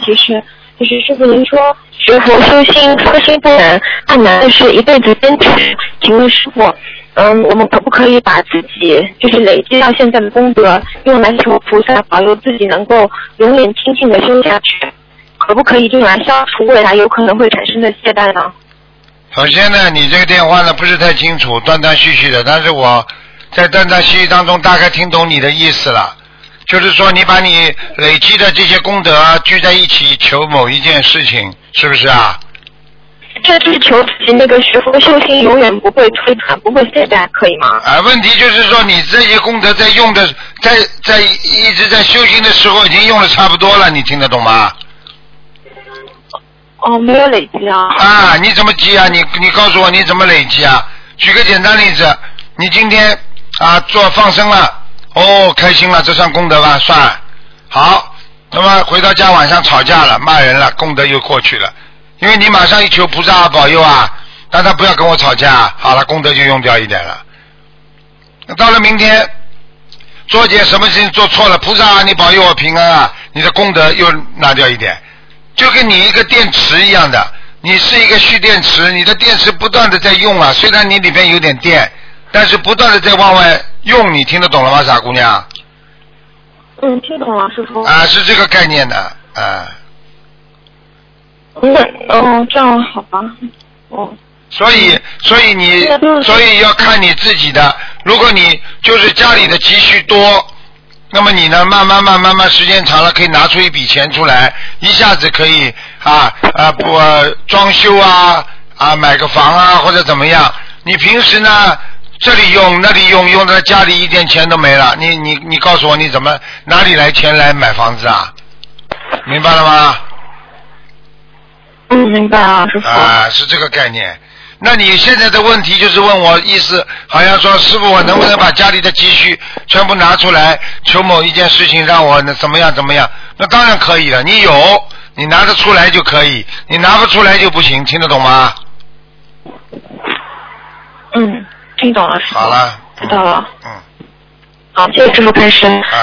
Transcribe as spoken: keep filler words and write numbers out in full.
题是，就是师傅您说学佛修心初心不难，但难的是一辈子坚持。请问师傅，嗯，我们可不可以把自己就是累积到现在的功德，用来求菩萨保佑自己能够永远清净的修下去？可不可以用来消除未来有可能会产生的懈怠呢？ 首先呢，你这个电话呢不是太清楚，断断续续的，但是我在断断续续当中大概听懂你的意思了，就是说你把你累积的这些功德聚在一起求某一件事情，是不是啊？ 这是求自己那个学佛修心永远不会推转，不会懈怠，可以吗？ 啊，问题就是说你这些功德在用的，在在一直在修行的时候已经用的差不多了，你听得懂吗？ 哦，没有累积啊。 啊，你怎么积啊？你你告诉我你怎么累积啊？举个简单例子，你今天啊做放生了，哦开心了，这算功德吧？算。好，那么回到家晚上吵架了，骂人了，功德又过去了，因为你马上一求菩萨保佑啊，让他不要跟我吵架，好了，功德就用掉一点了。那到了明天做件什么事情做错了，菩萨你保佑我平安啊，你的功德又拿掉一点。就跟你一个电池一样的，你是一个蓄电池，你的电池不断的在用啊，虽然你里边有点电，但是不断的在往外用，你听得懂了吗，傻姑娘？ 嗯，听懂了，师傅。 啊，是这个概念的，啊。 嗯，哦，这样好吧，哦。 所以，所以你，所以要看你自己的。如果你就是家里的积蓄多，那么你呢，慢慢慢慢慢时间长了，可以拿出一笔钱出来，一下子可以啊啊不、呃、装修啊啊买个房啊或者怎么样。你平时呢这里用那里用，用到家里一点钱都没了，你你你告诉我你怎么哪里来钱来买房子啊？明白了吗？ 嗯，明白啊，师傅。 啊，是这个概念。那你现在的问题就是问我意思，好像说师傅我能不能把家里的积蓄全部拿出来求某一件事情让我怎么样怎么样？那当然可以了，你有你拿得出来就可以，你拿不出来就不行，听得懂吗？ 嗯，听懂了，师傅。 好了， 知道了。 嗯。 好，谢谢师傅开示。 啊。